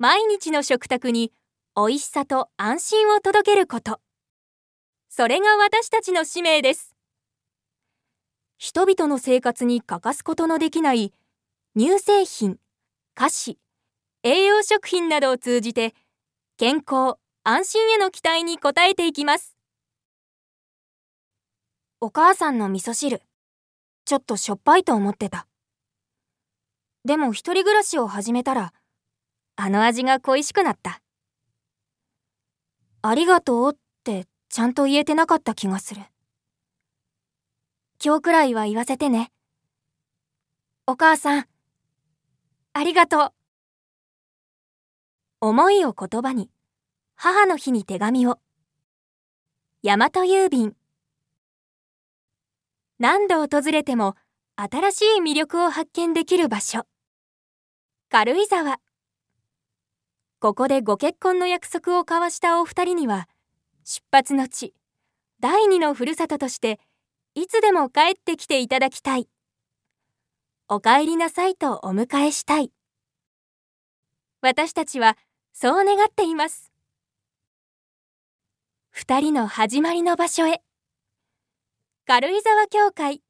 毎日の食卓に美味しさと安心を届けること。それが私たちの使命です。人々の生活に欠かすことのできない乳製品、菓子、栄養食品などを通じて健康・安心への期待に応えていきます。お母さんの味噌汁、ちょっとしょっぱいと思ってた。でも一人暮らしを始めたら、あの味が恋しくなった。ありがとうってちゃんと言えてなかった気がする。今日くらいは言わせてね。お母さん、ありがとう。思いを言葉に、母の日に手紙を。大和郵便。何度訪れても新しい魅力を発見できる場所。軽井沢。ここでご結婚の約束を交わしたお二人には、出発の地、第二のふるさととして、いつでも帰ってきていただきたい。お帰りなさいとお迎えしたい。私たちはそう願っています。二人の始まりの場所へ。軽井沢教会。